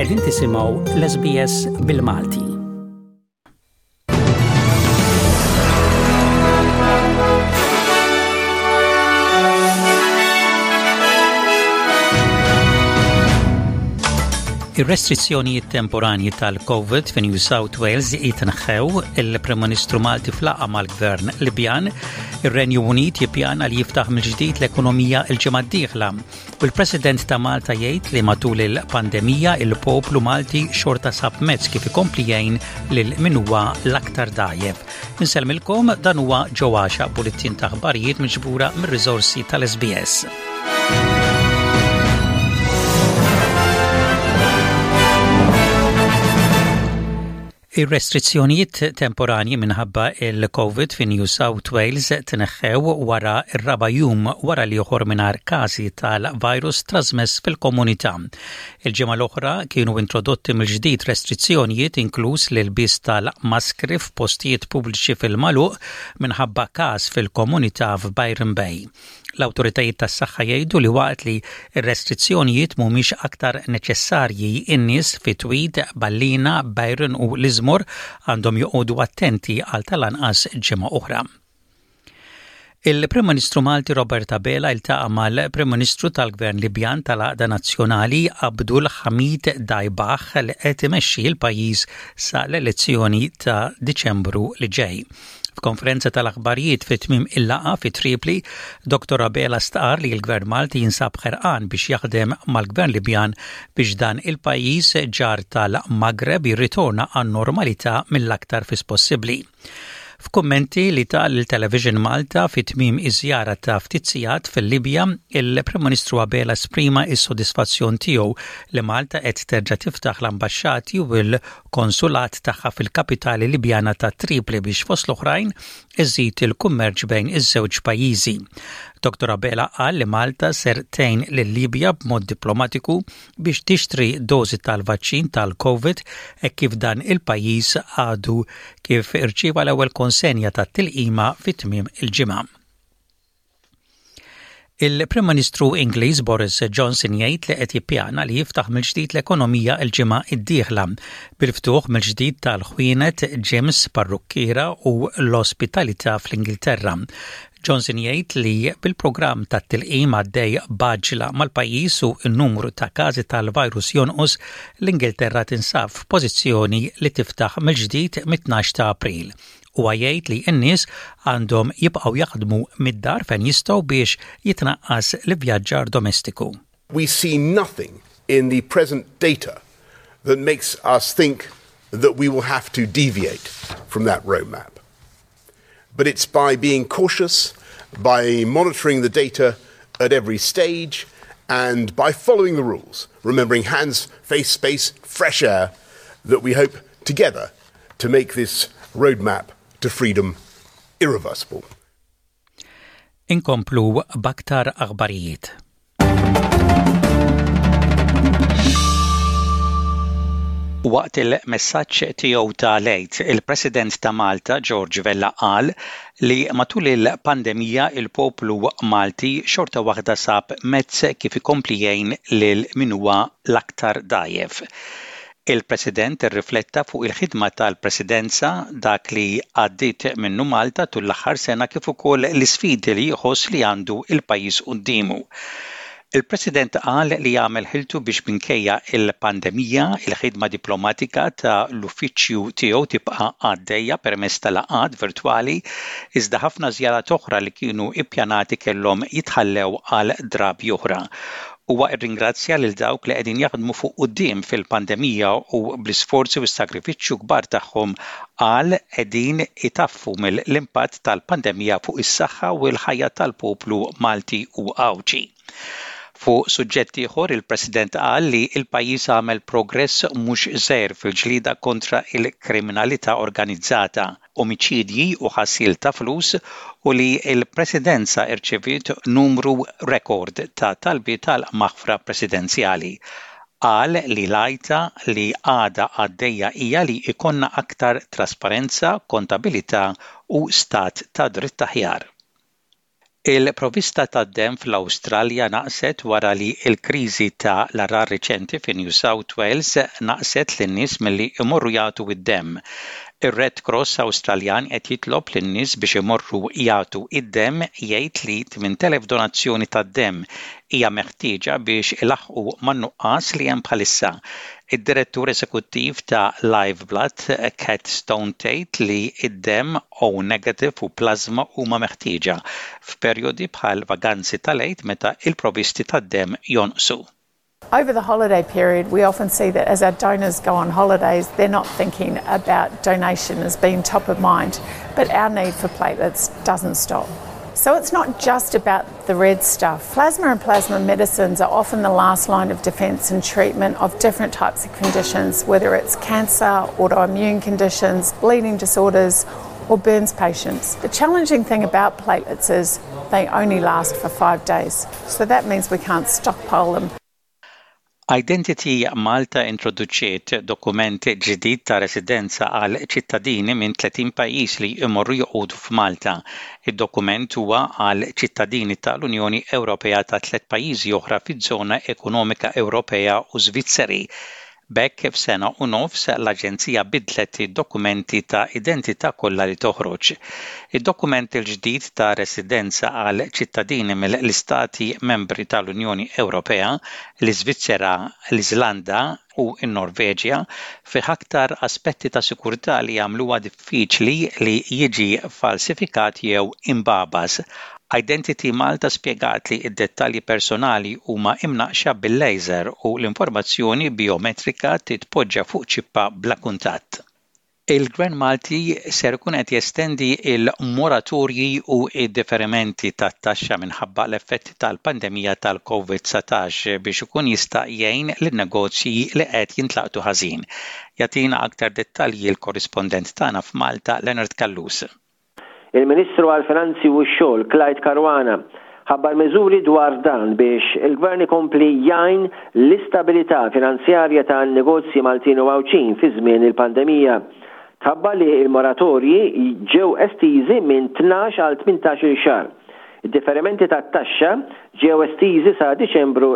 Qegħdin tisimgħu l-SBS bil-Malti. Ir-restrizzjonijiet temporanji tal-COVID fi New South Wales jitneħħew. Il-Prim Ministru Malti flaqa mal-Gvern Libjan. Ir-Renju Unit jippjana li jiftaħ mill-ġdid l-ekonomija l-ġimgħa d-dieħla. U l-President ta' Malta jgħid li matul il-pandemija il-poplu Malti xorta sab mezz kif ikompli jgħin lil min huwa l-aktar dgħajjef. Insellmilkom dan huwa ġewwaxa bulettin ta' aħbarijiet miġbura mir-riżorsi tal-SBS. Ir-restrizzjonijiet temporanji minħabba il-COVID fi New South Wales tneħħew wara r-raba' jum wara li joħor mingħajr każi tal-virus trasmess fil-komunità. Il-ġimgħa l-oħra kienu introdotti mill-ġdid restrizzjonijiet inkluż l-ilbies tal-maskri f'postijiet pubbliċi fil-magħluq minħabba każ fil-komunità f'Byron Bay. L-awtoritajiet tas-saħħa jgħidu li waqt li r-restrizzjonijiet mhumiex aktar neċessarji in-nies fi Tweed, Ballina, Byron u Lismore għandhom joqogħdu attenti għal tal-anqas ġimgħa oħra. Il-Prim Ministru Malti Robert Abela iltaqa' mal-Prim Ministru tal-Gvern Libjan tal-Għaqda Nazzjonali Abdul Hamid Dajbah li qed imexxi l-pajjiż sa l-elezzjoni ta' Diċembru li ġej. F'konferenza tal-aħbarijiet fit-tmiem il-laqa fi Tripoli, Dr. Abela stqarr li l-Gvern Malti jinsab ħerqan biex jaħdem mal-Gvern Libjan biex dan il-pajjiż ġar tal-Maghreb jirritorna għan-normalità mill-aktar fis possibbli. F'kummenti li tal-Television Malta fit-tmiem iż-żjara ta' ftit sigħat fil-Libja, il-Prim Ministru Abela esprima s-sodisfazzjon tiegħu li Malta qed terġa' tiftaħ l-ambaxxati u l-konsulat tagħha fil-kapitali Libjana ta' Tripoli biex fost l-oħrajn iżid il-kummerċ bejn iż-żewġ pajjiżi. Dr. Abela qal li Malta ser tgħin lil-Libja b'mod diplomatiku biex tixtri dożi tal-vaċċin tal-COVID hekk kif dan il-pajjiż għadu kif irċieva l-ewwel konsenja tat-tilqima fit-tmiem il-ġimgħa. Il-Prim Ministru Ingliż Boris Johnson jgħid li qed jippjana li jiftaħ mill-ġdid l-ekonomija l-ġimgħa d-dieħla bil-ftuħ mill-ġdid tal-ħwienet, gyms, parrukkiera u l-ospitalità fl-Ingilterra. Johnson jgħid li bil-programm tat-tilqim għaddej baġla mal-pajjiż u n-numru ta' każi tal-virus jonqos, l-Ingilterra tinsab f'pożizzjoni li tiftaħ mill-ġdid mit-12 ta' April. U jgħid li n-nies għandhom jibqgħu jaħdmu mid-dar fejn jistgħu biex jitnaqqas l-ivvjaġġar domestiku. We see nothing in the present data that makes us think that we will have to deviate from that roadmap. But it's by being cautious, by monitoring the data at every stage, and by following the rules, remembering hands, face, space, fresh air, that we hope together to make this roadmap to freedom irreversible. Inkomplu b'aktar aħbarijiet. Waqt il-messaġġ tiegħu ta' lejt, il-President ta' Malta George Vella qal li matul il-pandemija il-poplu Malti xorta waħda sab mezz kif ikompli jgħin lil min huwa l-aktar dgħajjef. Il-President irrifletta fuq il-ħidma tal-Presidenza dak li għaddiet minnu Malta tul l-aħħar sena kif ukoll l-isfidi li jħoss li għandu il-pajjiż qudiemu. Il-President qal li jagħmel ħiltu biex minkejja il-pandemija il-ħidma diplomatika ta' l-uffiċċju tiegħu tibqa' għaddejja permezz tal-laqgħat virtwali iżda ħafna żjarat oħra li kienu ippjanati kellhom jitħallew għal drabi oħra. Huwa rringrazzja lil dawk li qegħdin jaħdmu fuq quddiem fil-pandemija u bl-isforzi u s-sagrifiċċju kbar tagħhom qal qegħdin itaffu mill-impatt tal-pandemija fuq is-saħħa u l-ħajja tal-poplu Malti u Awġi. Fuq suġġett ieħor il-President qal li l-pajjiż għamel progress mhux żgħir fil-ġlieda kontra l-kriminalità organizzata, omiċidji u ħassil ta' flus u li l-Presidenza irċeviet numru rekord ta' talbiet tal-maħfra presidenzjali. Qal li lajta li għada għaddejja hija li ikonna aktar trasparenza, kontabilità u stat ta' dritt aħjar. Il-provista ta' dem fl-Awstralja naqset wara li l-kriżi ta' l-arar riċenti fi New South Wales naqset lin-nies milli imorru jagħtu id-dem. Ir-Red Cross Awstraljan qed jitlob lin-nies biex imorru jagħtu id-dem jgħid li 8,000 donazzjoni tad-dem hija meħtieġa biex ilaħqu man-nuqqas li hemm bħalissa. Id-direttur eżekuttiv ta' Lifeblood, Kat Stone tgħid li id-dem O negative u plasma huma meħtieġa f'perjodi bħal vaganzi tal-għid meta il-provvisti tad-dem jonqsu. Over the holiday period, we often see that as our donors go on holidays, they're not thinking about donation as being top of mind, but our need for platelets doesn't stop. So it's not just about the red stuff. Plasma and plasma medicines are often the last line of defence and treatment of different types of conditions, whether it's cancer, autoimmune conditions, bleeding disorders, or burns patients. The challenging thing about platelets is they only last for 5 days. So that means we can't stockpile them. Identity Malta introduċiet dokument ġdid ta' residenza għal ċittadini minn 30 pajjiż li jmorru joqogħdu f'Malta. Id-dokument huwa għal ċittadini tal-Unjoni Ewropea ta' 3 pajjiżi oħra fiż-żona ekonomika Ewropea u Svizzeri. Bekk f'sena u nofs l-Aġenzija bidlet id-dokumenti ta' identità kollha li toħroġ. Id-dokument il-ġdid ta' residenza għal ċittadini mill-istati membri tal-Unjoni Ewropea, l-Iżvizzera, l-Iżlanda u n-Norveġja fi aktar aspetti ta' sikurità li jagħmluha diffiċli li jiġi falsifikat jew imbabas. Identity Malta spjegat li id-dettalji personali huma imnaqxa bil-laser u l-informazzjoni biometrika titpoġġa fuq ċippa bla kuntatt. Il-Gvern Malti ser ikun qed jestendi il-moratorji u id-deferimenti tat-taxxa minħabba l-effetti tal-pandemija tal-COVID-19 biex ikun jista' jgħin lin-negozji li qed jintlaqtu ħażin. Jagħtina aktar dettalji l-korrispondent tagħna f'Malta Leonard Kallus. Il-Ministru għal-Finanzi u x-Xogħol Clyde Caruana ħabbar miżuri dwar dan biex il-Gvern ikompli jgħin l-istabilità finanzjarja tan-negozji Maltin u Mawċin fi żmien il-pandemija. Tħabbar li il-moratorji ġew estiżi minn 12 għal 18 xahar. Id-differimenti tat-taxxa ġew estiżi sa Diċembru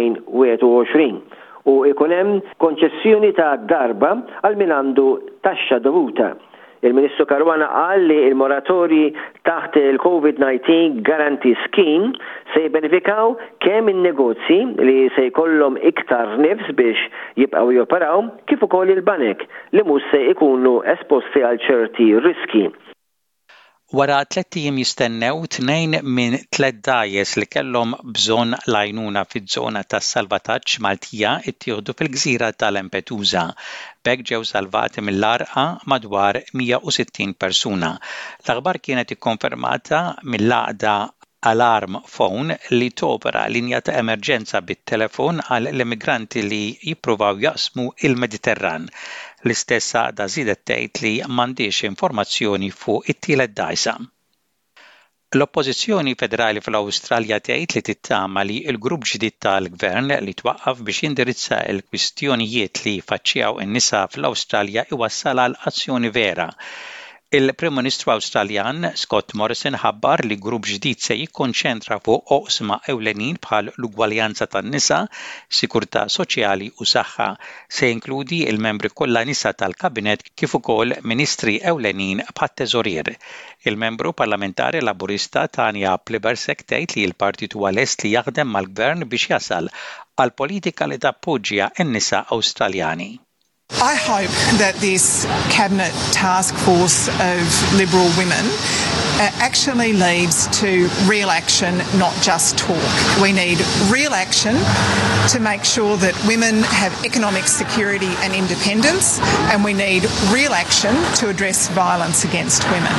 2021 u ikun hemm konċessjoni ta' darba għal min għandu taxxa dovuta. Il-Ministru Caruana qal li il-moratorji taħt il-COVID-19 Guarantee Scheme se jbenefikaw kemm in-negozji li se jkollhom iktar nifs biex jibqgħu joperaw kif ukoll il-banek li mhux se jkunu esposti għal ċerti riski. Wara 3 ijiem jistennew 2 minn 3 dajes li kellhom bżonn l-għajnuna fiż-żona tas-salvataġġ Maltija ttieħdu fil-gżira ta' Lampedusa. Bekk ġew salvati mill-għarqa madwar 160 persuna. L-aħbar kienet ikkonfermata mill-għaqda Alarm Phone li topera linja ta' emerġenza bit-telefon għal l-immigranti li jippruvaw jaqsmu il-Mediterran. L-istess għaqda żiedet tgħid li m'għandix informazzjoni fuq it-tielet dgħajsa. L-Oppożizzjoni Federali fl-Awstralja tgħid li tittama li l-grupp ġdid tal-Gvern li twaqqaf biex jindirizza l-kwistjonijiet li jfaċċjaw in-nisa fl-Awstralja iwassal għal azzjoni vera. Il-Prim Ministru Awstraljan Scott Morrison ħabbar li grupp ġdid se jikkonċentra fuq oqsma ewlenin bħal l-ugwaljanza tan-nisa, sikurtà soċjali u saħħa. Se jinkludi il-membri kollha nisa tal-Kabinet kif ukoll ministri ewlenin bħat-Teżorier. Il-membru parlamentari Laburista Tanja Plibersek tgħid li l-partit huwa lest li jaħdem mal-Gvern biex jasal għal politika li tappoġġja n-nisa Awstraljani. I hope that this Cabinet task force of Liberal women actually leads to real action, not just talk. We need real action to make sure that women have economic security and independence, and we need real action to address violence against women.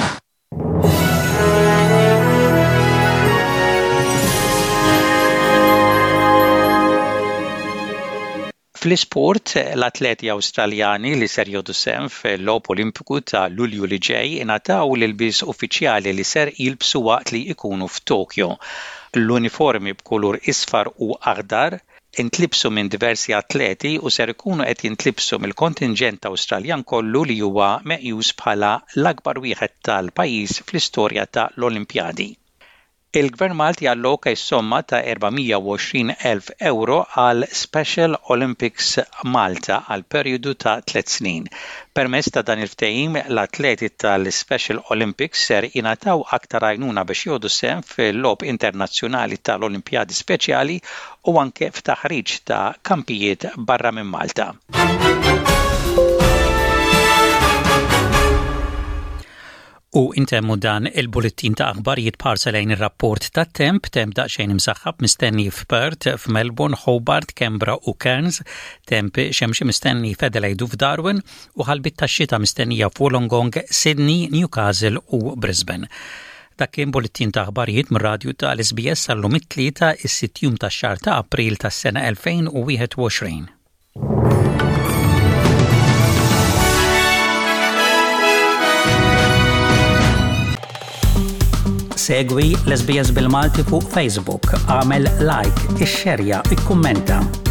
Fl-isport, l-atleti Awstraljani li ser jieħdu sehem fil-logħob Olimpiku ta' Lulju li ġej ingħataw l-ilbies uffiċjali li ser jilbsu waqt li jkunu f'Tokyo. L-uniformi b'kulur isfar u aħdar intlibsu minn diversi atleti u ser ikunu qed jintlibsu mill-kontingent Awstraljan kollu li huwa meqjus bħala l-akbar wieħed tal-pajjiż fl-istorja ta' l-Olimpjadi. Il-Gvern Malti alloka s-somma ta' €420,000 għal Special Olympics Malta għal perjodu ta' 3 snin. Permezz ta' dan il-ftehim l-atleti tal-Special Olympics ser jingħataw aktar għajnuna biex jieħdu sehem fil-logħob internazzjonali tal-Olimpjadi Speċjali u anke f'taħriġ ta' kampijiet barra minn Malta. U intemmu dan il-bulletin ta' aħbarijiet parsa lejn ir-rapport ta' temp daqsxejn imsaħħab mistenni f'Perth, f'Melbourne, Hobart, Canberra u Cairns, temp xemxi mistenni f'Adelaide u f'Darwin u ħalbit tax-xita mistennija f'Wollongong, Sydney, Newcastle u Brisbane. Dak kien bulletin ta' aħbarijiet mir-radju tal-SBS sal-lum it-tlieta is-6 jum tax-xahar ta' April tas-sena 2021. Segwi l-SBS bil-Malti fuq Facebook, għamel like, ixxerja, ikkummenta.